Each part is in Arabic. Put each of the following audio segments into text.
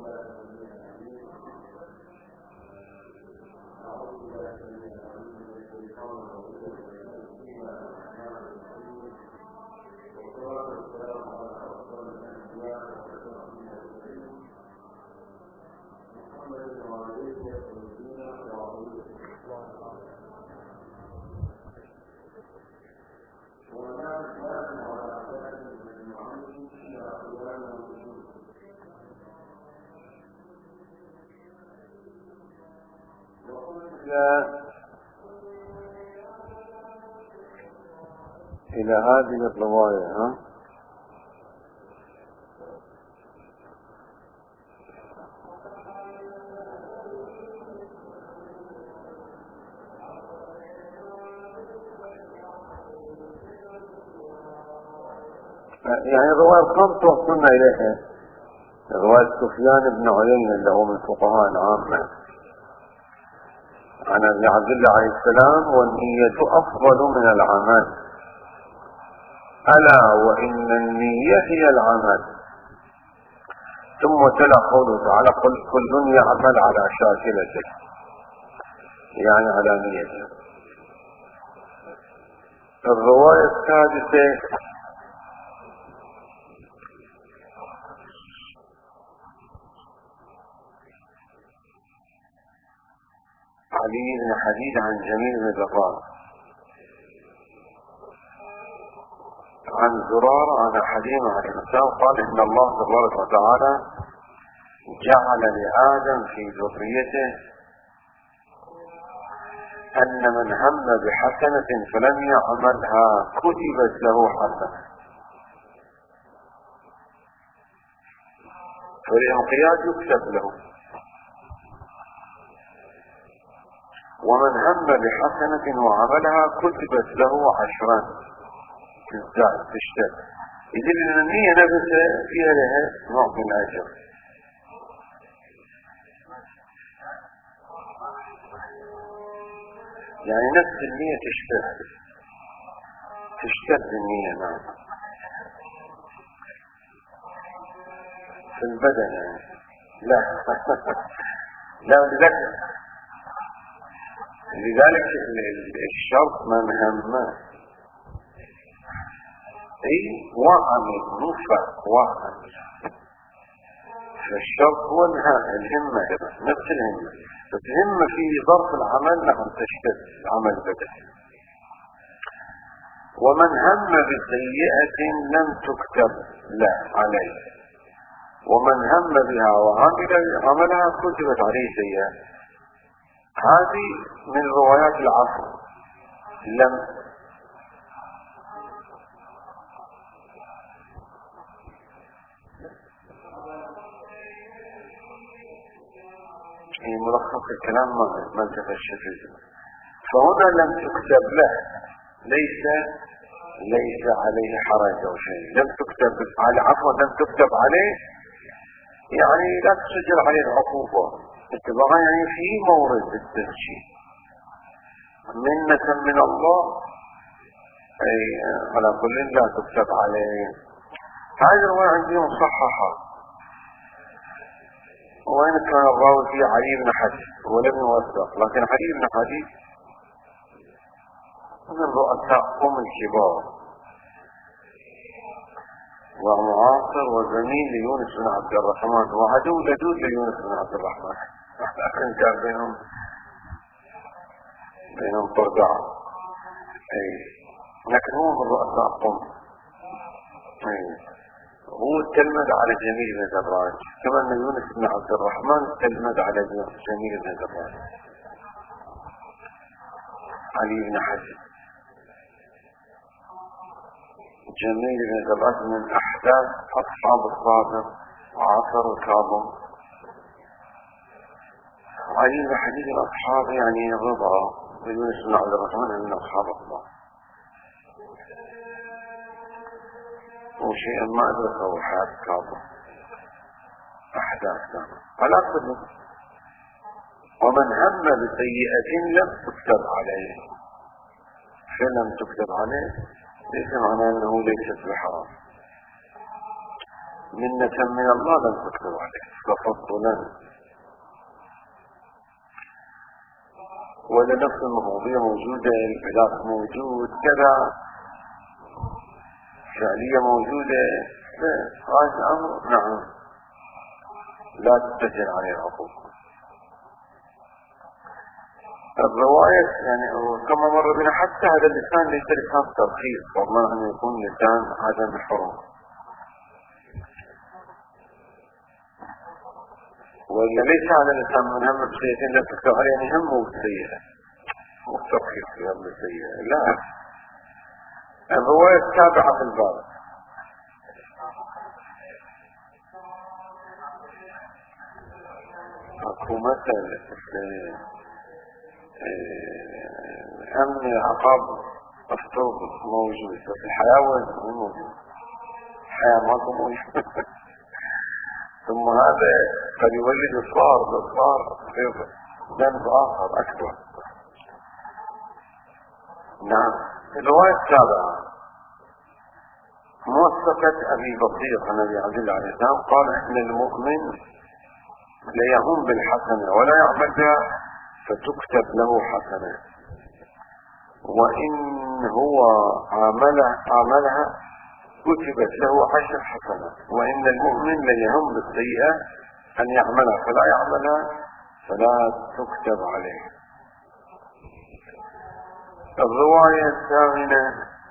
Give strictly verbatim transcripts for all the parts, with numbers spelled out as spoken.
إلى هذه الرواية ها يعني الرواية الخمس وصلنا إليها. رواية سفيان بن عيينة اللي هو من فقهاء العامة عن ابن عبد الله عليه السلام: والنية أفضل من العمل، ألا وإن النية هي العمل. ثم تلا قوله تعالى: قل كل يعمل على شاكلته، يعني على نيته. الرواية السادسة علي بن حديد عن جميل بن ذرار عن زرار عن حليم عن الإنسان قال: إن الله تبارك وتعالى جعل لآدم في ذريته أن من هم بحسنة فلم يعملها كتبت له حسنة، فالانقياد يكتب له. ومن هم بحسنة وعملها كتبت له عشرا، تزداد تشتد. إذن النية نفسها فيها لها نوع من الأجر. يعني نفس النية تشتد تشتد النية معنا في البدن يعني. لا لا لذلك لذلك الشرط من هم اي وعمل نفع وعمل، فالشرط هو الهمة نفس الهمة، بس الهمة في ظرف العمل لهم تشتد العمل بدل. ومن هم بسيئة لم تكتب لا عليه، ومن هم بها وعمل عملها كتبت عليه سيئة. هذه من روايات العصر. لم ملخص الكلام ما انتفش فيه. فهنا لم تكتب له، ليس ليس عليه حرج او شيء. لم تكتب على عفوا لم تكتب عليه يعني لا تسجل عليه العقوبة اتباعا، يعني في مورد التسجيل منة من الله. اي على كل لا تكتب عليه. هذه الرواية عندي مصححة، وإن كان الراوي فيه علي بن حديد ولم يوثق، لكن علي بن حديد من رؤساء قوم الكبار ومعاصر وزميل ليونس بن عبد الرحمن وعدو لدود ليونس بن عبد الرحمن، لكن كان بينهم بينهم طردع. اي لكن هو من رؤساء قوم. اي هو تلمذ على جميل بن دراج، كما ان يونس بن عبد الرحمن تلمذ على جميل بن دراج. علي بن حسن جميل بن دراج من احداث اصحاب الصادق وعصر الكاظم. علي بن حديد الاصحاب يعني رضا ويونس بن عبد الرحمن من اصحاب الله، وشيئا ما أدركه حياة كاظم أحداث كاظم. على كل ومن هم بسيئة لم تكتب عليه، فلم تكتب عليه ليس معناه أنه ليست بحرام. منة من الله لم تكتب عليه تفضلا، ولا نفس المواضيع موجودة، البلاغ موجود، كذا فعلية موجودة، هذا الأمر نعم لا تتجل عليه العقوق. الرواية يعني كما مر بنا حتى هذا اللسان ليس لسان ترخيص، فضلا أن يكون لسان عدم الحرمة، وإلا ليس على اللسان من هم بسيئة لا تكتب عليه يعني هم بسيئة والترخيص في هم بسيئة، لا. الرواية التابعة في الباب أكو مثل أمن عقاب الطرق موجود، بس الحياة مو موجود، الحياة ما موجود. ثم هذا قد يولد إصرار بإصرار في ذنب آخر أكبر. نعم. الرواية السابعة موثقة أبي بصير عن أبي عبد الله عليه السلام قال إن المؤمن ليهم بالحسنة ولا يعمل بها فتكتب له حسنة، وإن هو عملها, عملها كتبت له عشر حسنات، وإن المؤمن ليهم بالسيئة أن يعملها فلا يعملها فلا تكتب عليه. الرواية الثامنة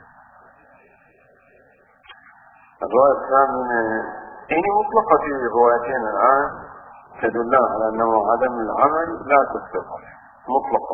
الرواية الثامنة إن مطلقة في روايتين الآن تدلنا على أنه عدم العمل لا تكتب عليه مطلقا.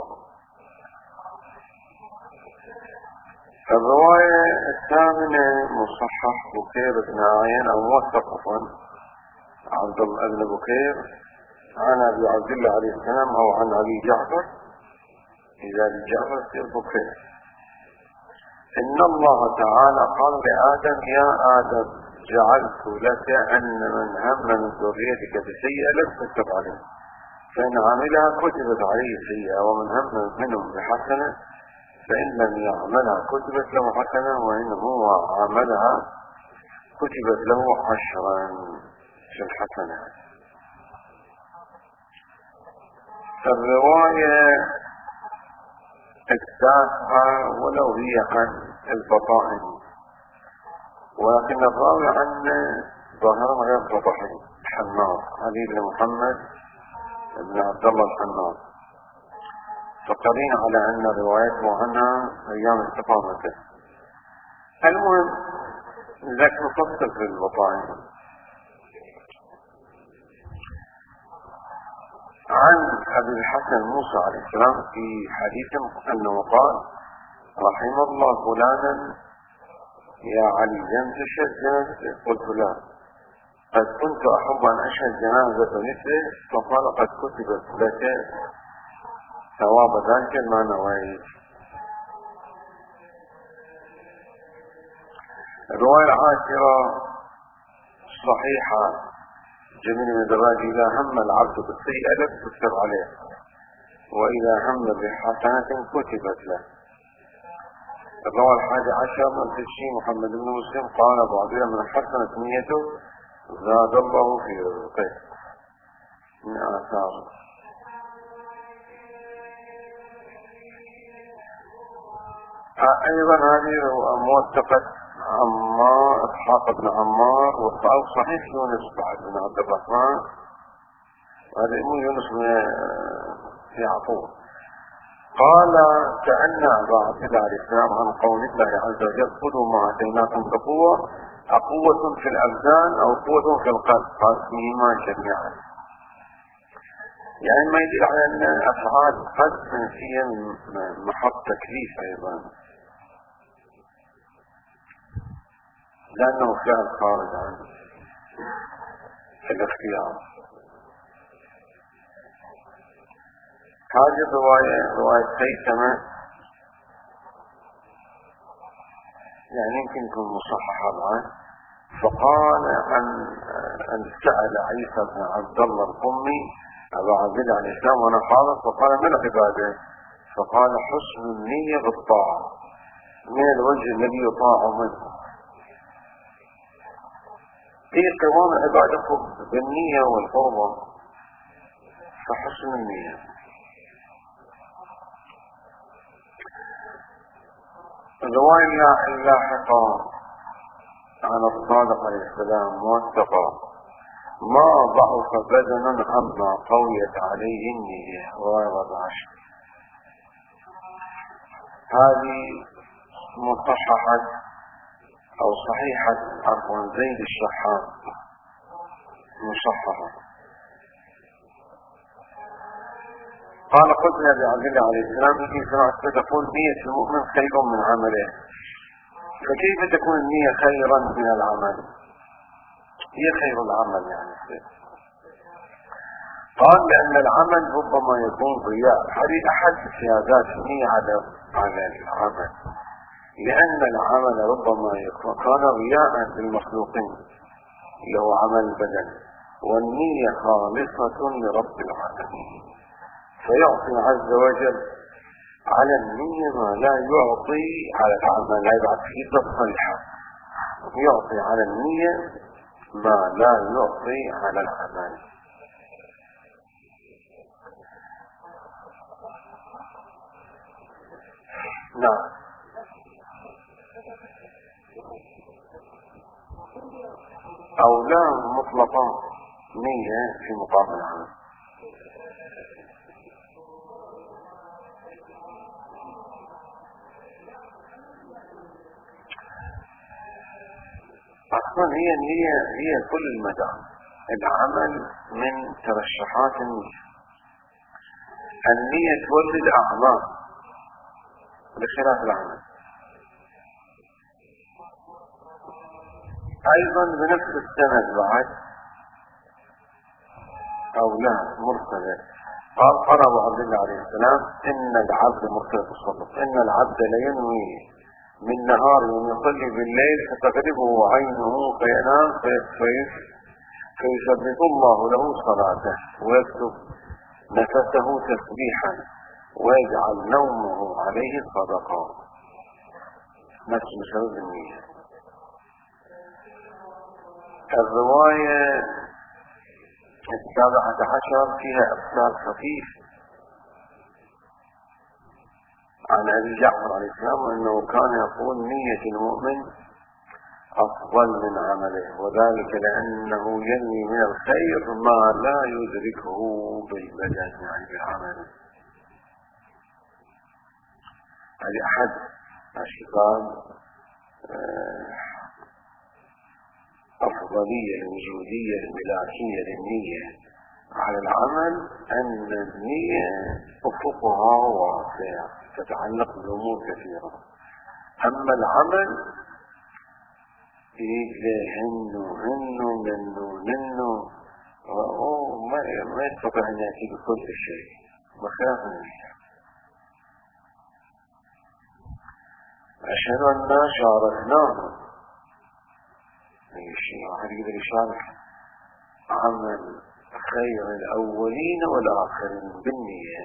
الرواية الثامنة مصحح بكير بن عين أو موثق عفوا عبد الله بن بكير عن أبي عبد الله عليه السلام أو عن أبي جعفر، إذا أبي جعفر يصير بكير، إن الله تعالى قال لآدم يا آدم جعلت لك أن من هم من ذريتك بسيئة لم تكتب عليه، فإن عملها كتبت عليه سيئة، ومن هم منهم بحسنة فإن لم يعملها كتبت له حسنة، وإن هو عملها كتبت له عشرا في الحسنة. الرواية التاسعة ولو هي عن البطائن، ولكن الراوي عن ظاهرا غير بطحي الحناط علي بن محمد بن عبد الله الحناط، فقرين على أن روايته عنها أيام استقامته. المهم ذاك مفصل في البطائن. عن أبي الحسن موسى عليه السلام في حديث أنه قال رحم الله فلانا يا علي لم تشهد جنازته؟ قلت لا، قد كنت أحب أن أشهد جنازة مثله، فقال قد كتبت لك ثواب ذلك ما نويت. الرواية العاشرة صحيحة جميل من الدراج إذا هم العبد بالسيئة لم تكتب عليه، وإذا هم بحسنة كتبت له. الرواية الحادي عشر من تشي محمد بن مسلم قال أبو عبد الله من حسنت نيته زاد الله في رزقه من آثار. أيضا هذه موثقة عمار إسحاق بن عمار وقال صحيح يونس بن عبد الرحمن، هذا مو يونس بن يعقوب، قال كأن أبا عبد الله عليه السلام عن قول الله عز وجل خذوا ما آتيناكم بقوة، أقوة في الأبدان أو قوة في القلب، قاسمهما جميعا، يعني ما يدل على أن أفعال قد منسية محط تكليف أيضا، لأنه فعل خارج عن الاختيار. هذه الرواية رواية خيثمة يعني يمكن يكون مصححة الآن، فقال عن أن سأل عيسى بن عبد الله القمي أبا عبد الله عليه السلام وأنا حاضر، فقال من العبادة؟ فقال حسن النية بالطاعة من الوجه الذي يطاع منه. في قوام العبادة بالنية والقربة فحسن النية. الرواية اللاحقة عن الصادق عليه السلام موثقة: ما ضعف بدن عما قويت عليه النية. رواية عشر. هذه مصححة أو صحيحة عفوا زيد الشحات مصححة. قال: قلت لأبي عبد الله عليه السلام: إني سمعت تقول نية المؤمن خير من عمله، فكيف تكون النية خيرا من العمل؟ هي خير العمل يعني. قال: لأن العمل ربما يكون رياء. هذه أحد سيادات النية على على العمل، لأن العمل ربما يكون كان رياء للمخلوقين اللي هو عمل البدن، والنية خالصة لرب العالمين، فيعطي عز وجل على النية ما لا يعطي على العمل. لا يبعث فيه تصريحا، يعطي على النية ما لا يعطي على العمل. نعم. أو لا مطلقا نية في مقام العمل. أصلا هي النية هي كل المدى. العمل من ترشحات النية. النية تولد أعمال بخلاف العمل. أيضا بنفس السند بعد أو لا مرسلة. قال: قال أبو عبد الله عليه السلام: إن العبد مرسلة الصدق، إن العبد لينوي من نهار يصلي بالليل فتغلبه عينه فينام فيثبت الله له صلاته ويكتب نفسه تسبيحا ويجعل نومه عليه صدقة. نفس سبب النية. الرواية السابعة عشر فيها إرسال خفيف عن أبي جعفر عليه السلام أنه كان يقول: نية المؤمن أفضل من عمله، وذلك لأنه ينوي من الخير ما لا يدركه بالبدن يعني بالعمل. هذه أحد أشكال أفضلية الوجودية الملاكية للنية على العمل، أن النية أفقها واسع تتعلق بأمور كثيرة. أما العمل يجي هنو هنو منو منو ما ما يستطيع أن يأتي بكل شيء بخلاف النية. أشهد أن لا شاركناه أي شيء واحد يقدر يشارك عمل خير الأولين والآخرين بالنية،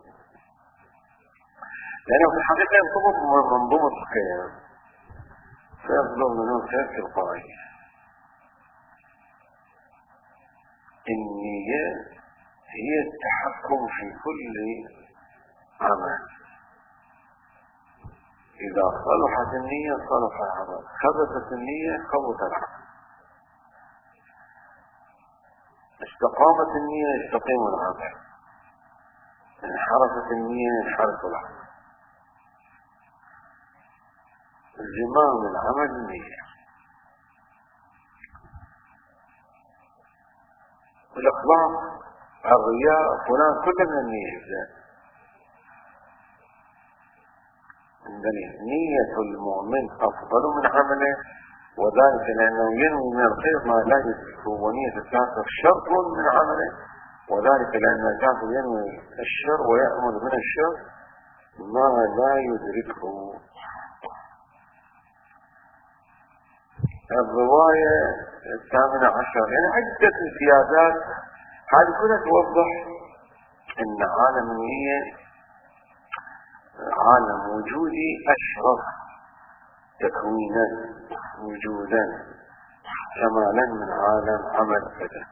لأنه في الحقيقة يرتبط بمنظومة الخير فيطلب منه الخير تلقائي. النية هي التحكم في كل عمل. إذا صلحت النية صلح العمل، خبثت النية خبث العمل، استقامت النية يستقيم العمل، انحرفت النية ينحرف العمل. زمام العمل النية. الإخلاص، الرياء، فلان كل من النية ذات. نية المؤمن أفضل من عمله، وذلك لأنه ينوي من الخير ما لا يدركه، ونية الكافر شر من عمله، وذلك لأن الكافر ينوي الشر ويأمل من الشر ما لا يدركه. الرواية الثامنة عشر يعني عدة امتيازات، هذه كلها توضح أن عالم النية عالم وجودي أشرف تكوينا وجودا كمالا من عالم عمل بدن.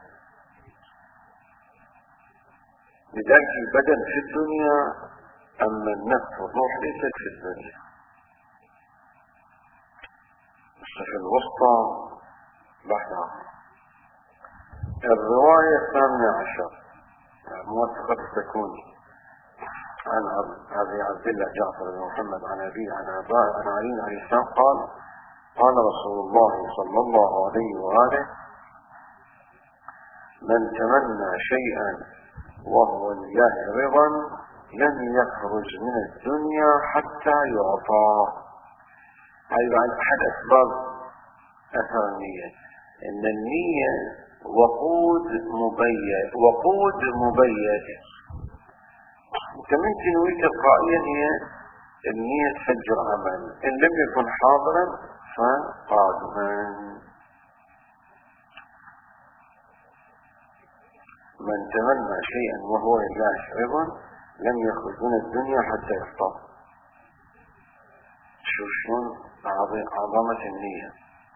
لذلك البدن في الدنيا، أما النفس والروح ليست في الدنيا. في الوسطى بعدها. الرواية الثامنة عشر موثقة السكوني عن أبي عبد الله جعفر بن محمد عن أبي عن أباء عن علي عليه السلام قال: قال رسول الله صلى الله عليه وآله: من تمنى شيئا وهو لله رضا لم يخرج من الدنيا حتى يعطاه. هذا عن أحد أسباب أثر النية، إن النية وقود مبيت وقود مبيت كمان تنوي تلقائيا هي النية تفجر عمل، إن لم يكن حاضرا فقادما. من تمنى شيئا وهو لله رضا لم يخرج من الدنيا حتى يفطر. شوف شلون عظمة النية.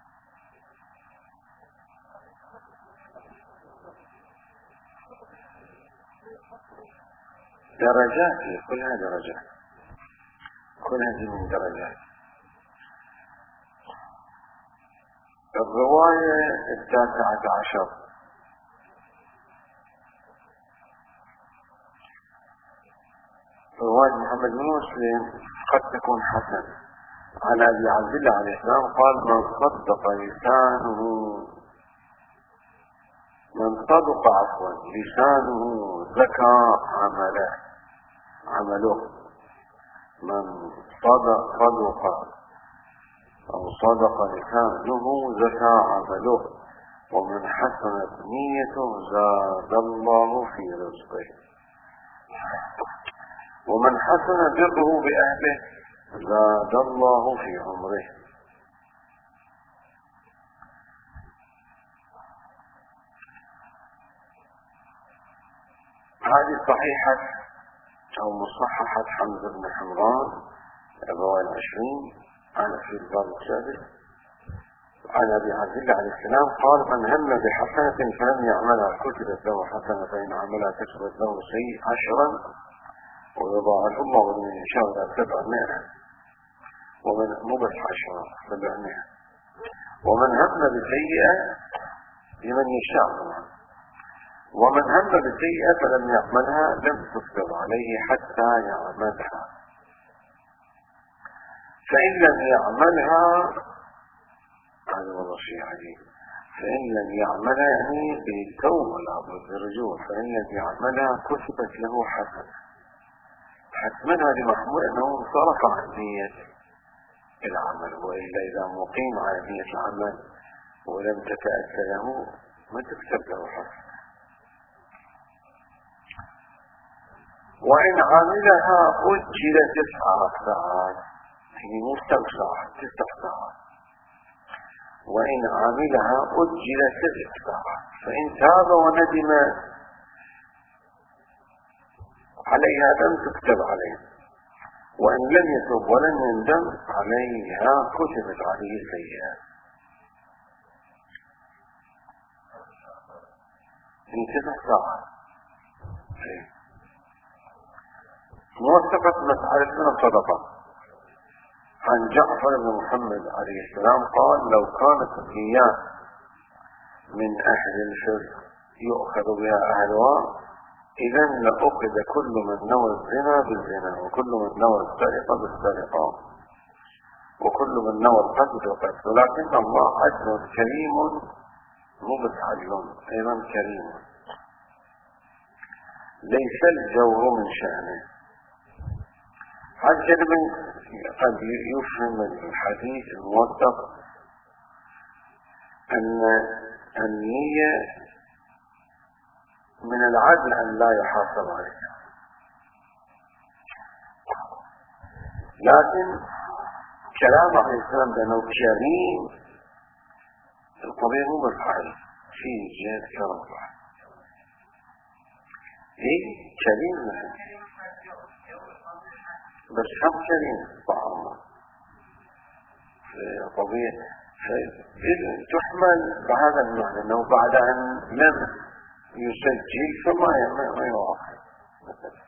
درجات، كلها درجات، كلها من درجات. الرواية التاسعة عشر رواية محمد بن مسلم قد تكون حسن عن أبي عبد الله عليه السلام قال: من صدق لسانه من صدق عفوا لسانه زكى عمله عمله من صدق صدق أو صدق لسانه زكى عمله ومن حسنت نيته زاد الله في رزقه ومن حسن بره بأهله زاد الله في عمره. هذه صحيحة أو مصححة حمزة بن حمران الرواية العشرين عن في الباب السادس عن أبي عبد الله عليه السلام قال: من هم بحسنة فلم يعملها كتبت له حسنة، فإن عملها كتبت له سيء عشرا ويضاعف الله لمن يشاء إلى سبعمائة ومن مبت عشرة سبعمائة ومن هم بسيئة لمن يشاء ومن هم بسيئة فلم يعملها لم تكتب عليه حتى يعملها، فإن لم يعملها هذا والله شيء عجيب، فإن لم يعملها يعني بالتوبة بالرجوع، فإن لم يعملها كتبت له حسنة. حتما هذه محمول أنه صرف عن نية العمل، وإلا إذا مقيم على نية العمل ولم تتأتى له ما تكتب له حسنة. وإن عملها أجل تسع ساعات، يعني مو سبع ساعات، تسع ساعات. وإن عملها أجل تسع ساعات، فإن تاب وندم عليها لم تكتب عليه، وإن لم يتوب ولم يندم عليها كتبت عليه سيئة. في تسع ساعات. موثقة مسألة من الصدقة عن جعفر بن محمد عليه السلام قال: لو كانت النيات من أهل الشرك يؤخذ بها أهلها إذن لأخذ كل من نوى الزنا بالزنا، وكل من نوى السرقة بالسرقة، وكل من نوى القتل بالقتل، ولكن الله عدل كريم مبتعد أيضا كريم، ليس الجور من شأنه. هذا قد يفهم الحديث الموثق أن النية من العدل أن لا يحاسب عليها، لكن كلام عليه السلام بأنه كريم القضية مو بالفعل في جهة كرم بعد. إيه كريم مثلا بس هم كريم طعامه في قضية فإذا تحمل بهذا المعنى أنه بعد أن لم يسجل فما ما يواخذ مثلا.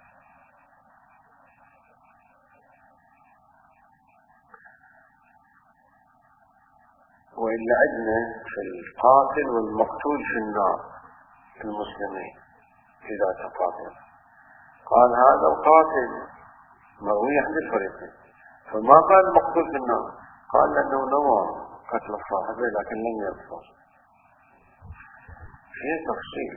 وإلا عندنا في القاتل والمقتول في النار في المسلمين إذا تقاتل، قال هذا القاتل مروي عند الفريقين، فما قال المقتول في النار، قال لأنه نوى قتل صاحبه لكن لم يظفر. في تفصيل.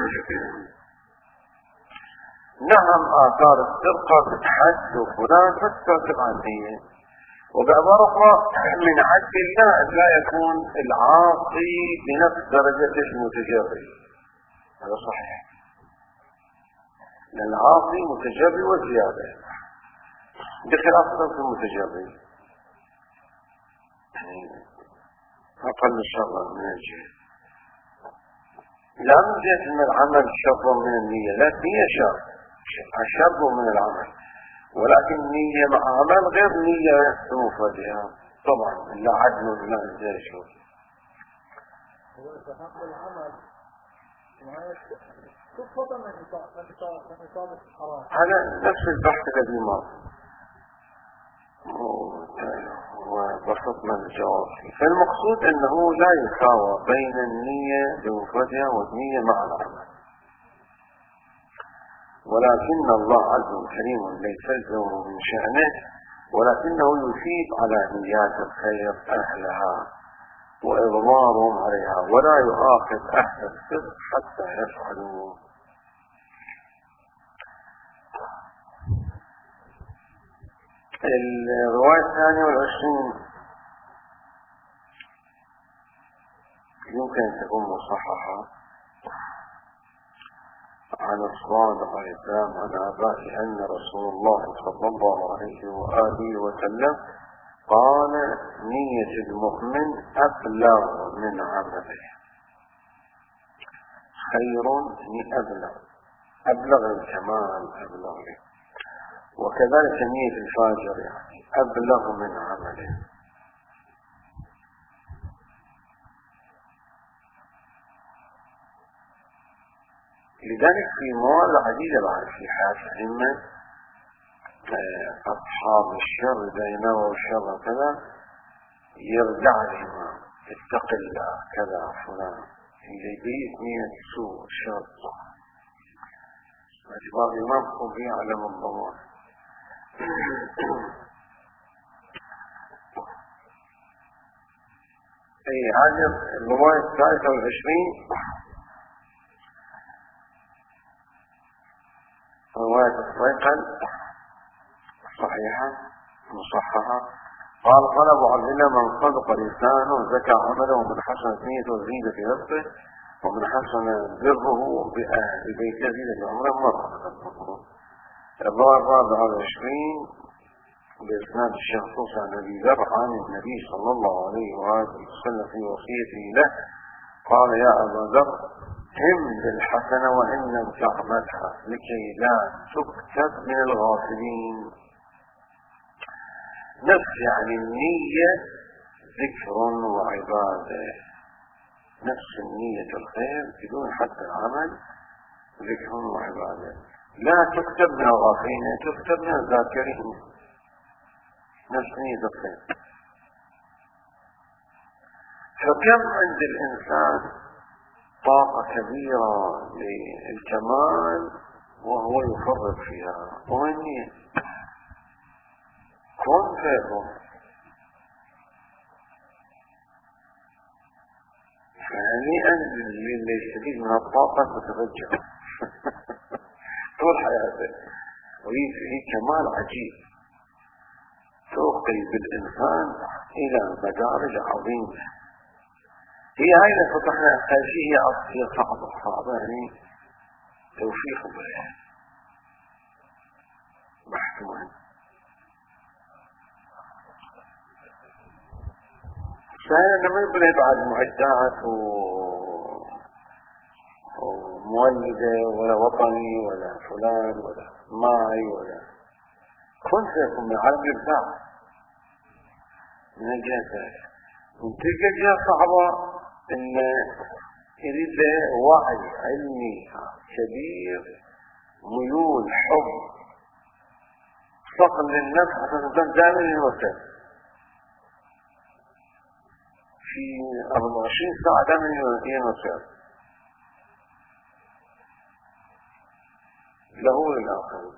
نعم آثار السرقة بتحد وفلان فترتب عنه، وبعبارة أخرى من عدل الله لا يكون العاصي بنفس درجة المتجري، هذا صحيح، لأن العاصي متجري وزيادة بخلاف ضد المتجري أقل شر من الجهل، لا من جهة أن العمل شر من النية، لا النية شر شر من العمل، ولكن نية مع عمل غير نية بمفردها طبعا، لا عدل ولا زي شو. هو استحق العمل كفة من إصابة الحرام. هذا نفس البحث الذي مر وبسطنا الجواب. فالمقصود أنه لا يساوى بين النية بمفردها والنية مع العمل، ولكن الله عز وكريم ليس الجور من شأنه، ولكنه يثيب على نيات الخير أهلها وإضمارهم عليها، ولا يؤاخذ أهل السر حتى يفعلوا. الرواية الثانية والعشرين يمكن أن تكون مصححة عن الصادق عليه السلام عن آبائه أن رسول الله صلى الله عليه وآله وسلم قال نية المؤمن أبلغ من عمله، خير من أبلغ أبلغ الكمال أبلغ، وكذلك نية الفاجر يعني أبلغ من عمله. لذلك في مواضع عديدة بعد في حال الأئمة أصحاب الشر إذا ينووا الشر كذا يرجع الإمام اتق الله كذا فلان إذا بيت نية سوء الشر اعتبار الإمام قم يعلم الضمان. أي هذه الرواية الثالثة والعشرين رواية الصيقل صحيحة مصححة. قال قال أبو عبد الله من صدق لسانه زكى عمله ومن حسن نيته وزيد في نفسه ومن حسن بره بأهل بيته زيد في عمره مرة. الرواية الرابعة والعشرين بإسناد الشيخ صوص عن أبي ذر عن النبي صلى الله عليه وآله وسلم في وصيته له قال يا أبا ذر هم بالحسنة وإن لم تعملها لكي لا تكتب من الغافلين. نفس يعني النية ذكر وعبادة، نفس النية الخير بدون حتى العمل ذكر وعبادة، لا تكتب من الغافلين تكتب من الذاكرين، نفس نية الخير. فكم عند الإنسان طاقة كبيرة للكمال وهو يفرط فيها ومن نية كون فيكم. فهنيئا للي يستفيد من الطاقة تترجع طول حياته، وهي كمال عجيب توقي بالإنسان إلى مدارج عظيمة. هي هاي اللي فتحنا خارجية أصلية صعبة صعبة يعني توفيق بها بحث مهم. فهنا لما يبقى بعد معدات ومولدة ولا وطني ولا فلان ولا ماي ولا كن سيكون من عالم الإبداع من الجهة ذلك. تلك جهة صعبة ان يريد وعي علمي كبير، ميول حب صقل للنفس حتى الانسان دائما ينوسع في أربعة وعشرين ساعة دائما ينوسع له وللآخر.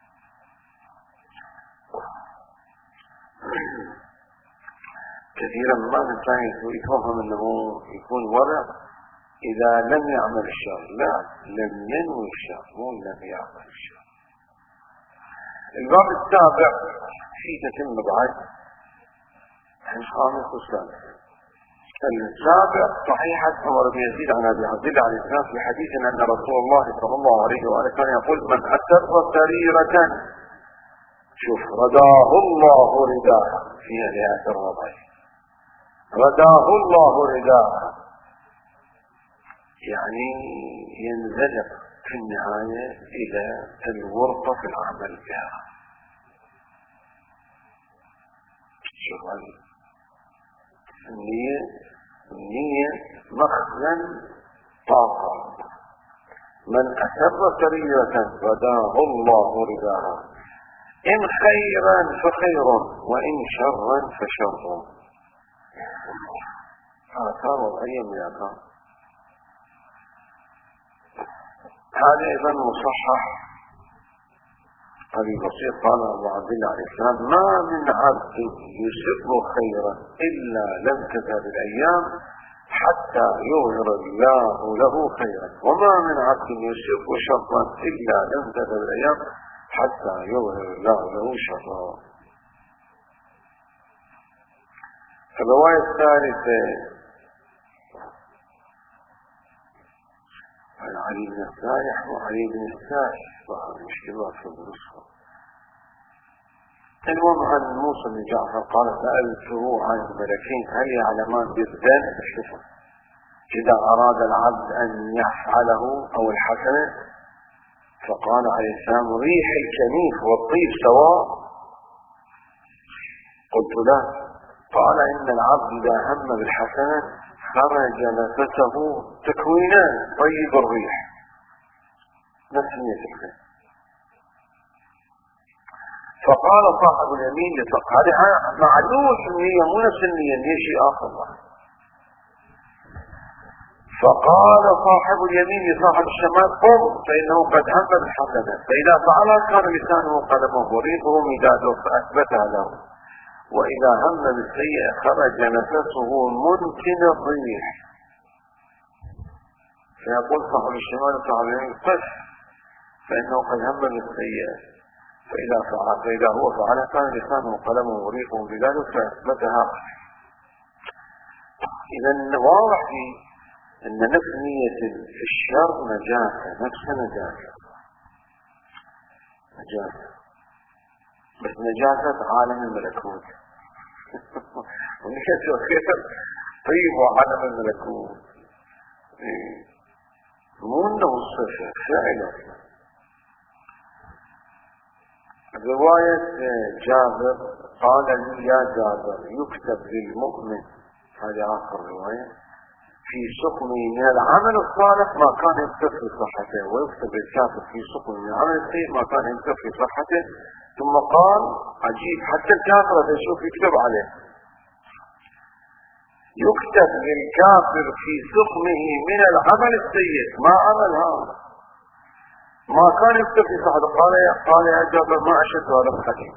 كثيرا ما الإنسان يتوهم أنه يكون ورع إذا لم يعمل الشر، لا، لم ينوي الشر مو لم يعمل الشر. الباب السابع في تتم بعد الخامس والسادس. السابع صحيحة عمر بن يزيد عن أبي عبد الله عليه السلام في حديث أن رسول الله صلى الله عليه وآله كان يقول: من أسر سريرة، شوف، رداه الله رداء فيها لآية الرضا، رداه الله رداء يعني ينزلق في النهاية إلى الورطة في العمل بها. شوف النية، النية مخزن طاقة. من أسر سريرة رداه الله رداها، إن خيرا فخير وإن شرا فشر. آثار وضعية من الآثار. هذا أيضا مصحح أبي بسيط قال أبو عبد الله عليه السلام: ما من عبد يسر خيرا إلا لم تزل الأيام حتى يظهر الله له خيرا، وما من عبد يسر شرا إلا لم تزل الأيام حتى يظهر الله له شرا. الرواية الثالثة عن علي بن السائح وعلي بن السائح ظهر مشكلات في النسخة. المهم عن موسى بن جعفر قال: سألته عن الملكين هل يعلمان بالذنب الشفر إذا أراد العبد أن يفعله أو الحسنة؟ فقال عليه السلام: ريح الكنيف والطيب سواء؟ قلت له: قال: إن العبد إذا هم بالحسنة خرج نفسه تكوينان طيب الريح، نفس نية الخير. فقال صاحب اليمين لصاحب، هذه معلومة النية مو نفس النية، النية شيء آخر. فقال صاحب اليمين لصاحب الشمال: قم فإنه قد هم بالحسنة، فإذا فعلها كان لسانه قلمه وريقه مداده فأثبتها له، وإذا هم بالسيئة خرج نفسه منتن الريح. فيقول صاحب الشمال صاحب اليمين: قف فإنه قد هم بالسيئة، فإذا فعل فإذا هو فعلها كان لسانه قلمه وريقه مداده فأثبتها. إذا واضح أن نفس نية الشر نجاسة، نفس نجاسة نجاسة بس نجاسة عالم الملكوت. ونية الخير طيب وعالم الملكوت، مو انه الصفة فعلا. رواية جابر قال لي: يا جابر، يكتب للمؤمن، هذه آخر رواية، في سقمه من العمل الصالح ما كان يكتب في صحته، ويكتب الكافر في سقمه من العمل السيء ما كان يكتب في صحته. ثم قال عجيب، حتى الكافر يشوف يكتب عليه. يكتب للكافر في سقمه من العمل السيء ما عمل هذا ما كان يكتب في صحته. قال يا قال يا جابر: ما أشد هذا الحديث.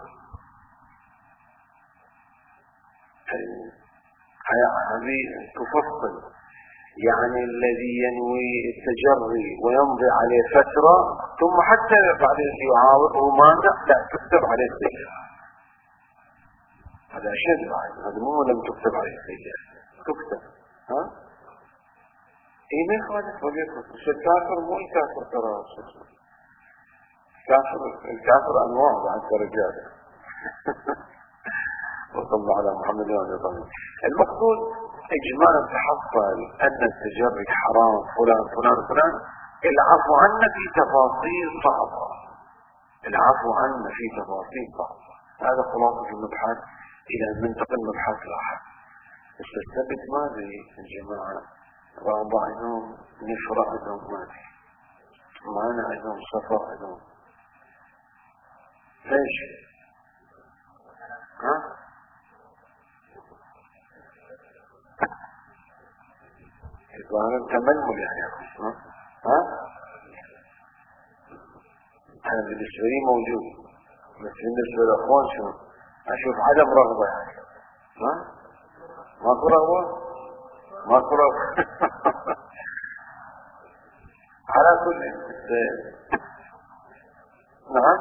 هذه تفصل يعني الذي ينوي التجري ويمضي عليه فترة ثم حتى بعدين يعاوضه مانع، لا تكتب عليه السيئة. هذا شد بعد، هذا مو لم تكتب عليه السيئة، تكتب. ها؟ ايه ما يخالف وجهك. الكافر مو الكافر ترى، الكافر الكافر انواع بعد درجات. وصلى الله على محمد وعلى اله. المقصود اجمالا تحصل ان التجري حرام، فلان فلان فلان، العفو عنه في تفاصيل صعبة، العفو عنه في تفاصيل صعبة. هذا خلاصة المبحث. الى ان ننتقل مبحث لاحق. بس السبت ما ادري الجماعة رابع عندهم نشرة عندهم ما ادري معنا عندهم صفا عندهم ليش؟ ها؟ يبقى التململ يعني ها؟ ها؟ أنا بالنسبة لي موجود بس بالنسبة للأخوان شو؟ أشوف عدم رغبة يعني ها؟ ماكو رغبة؟ ماكو رغبة على كل نعم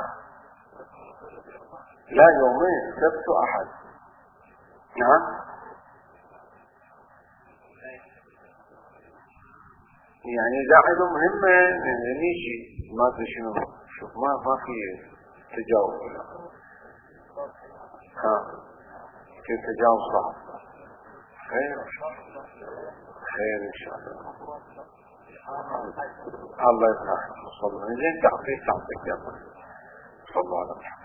لا يومين سبت وأحد نعم يعني إذا عندهم مهمة نيجي ما أدري شنو شوف ما ما في تجاوز ها في تجاوز صعب خير خير إن شاء الله الله يسمح صلى الله عليه وسلم تعطيك تعطيك يا الله صلى الله عليه وسلم